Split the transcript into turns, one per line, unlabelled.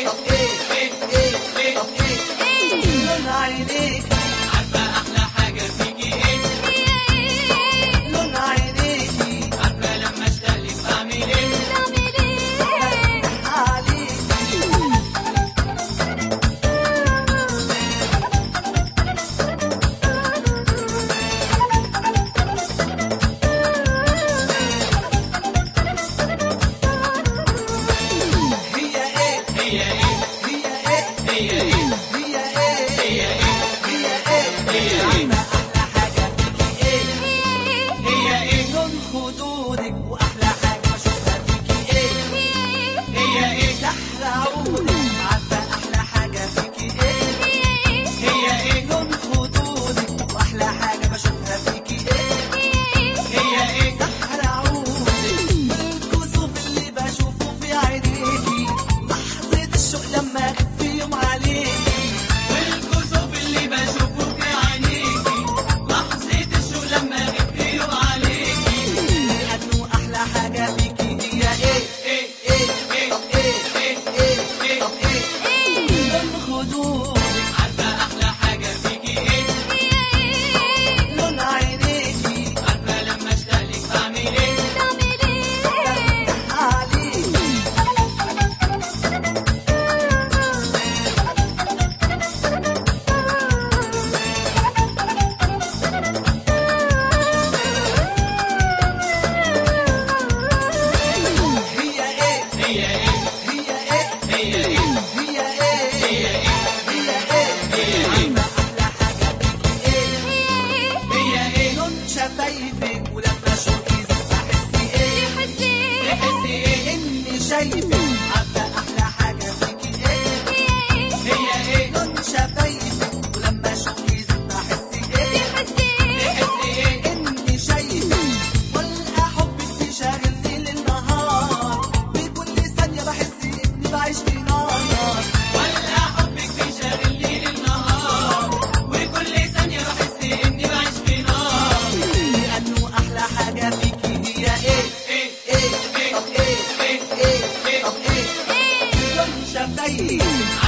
لون عينيكي
عارفة أحلى حاجة فيكي إيه؟
لون عينيكي
عارفة لما أشتغلك بعمل إيه؟
خدودك واحلى حاجه بشوفها فيكي ايه سحر عودك عارفه احلى حاجه فيكي ايه لون خدودك واحلى حاجه بشوفها فيكي ايه سحر عودك والكسوف اللي بشوفه في عينيكي لحظه الشوق لما اغيب في يوم عليكي
والكسوف اللي بشوفه في عينيكي لحظة الشوق لما أغيب في يوم عليكي
لأنه أحلى حاجة فيكي هي لون خدودك
عارفة أحلى حاجة فيكي إيه؟
لون عينيكي
عارفة لما أشتغلك بعمل إيه؟
عليكي هي ايه
هي إيه؟
هي ايه
هي إيه؟
هي ايه
هي إيه؟
هي ايه
هي إيه؟
أحلى حاجة فيكي
هي إيه؟
لون شفايفك ولما اشوفك بحس
تحسي إيه؟
اني شايفك عارفة احلى حاجة فيكي
هي إيه؟
لون شفايفك ولما اشوفك بحس
تحسي إيه؟
اني شايفك والقى حبك بيشاغلني ليل نهار بكل ثانية بحس اني بعيش في نار
ولا حبك بيشغلني ليل نهار وكل ثانية بحس إني بعيش في نار
لأنه أحلى حاجة فيكي هي
إيه؟
طب لون شفايفك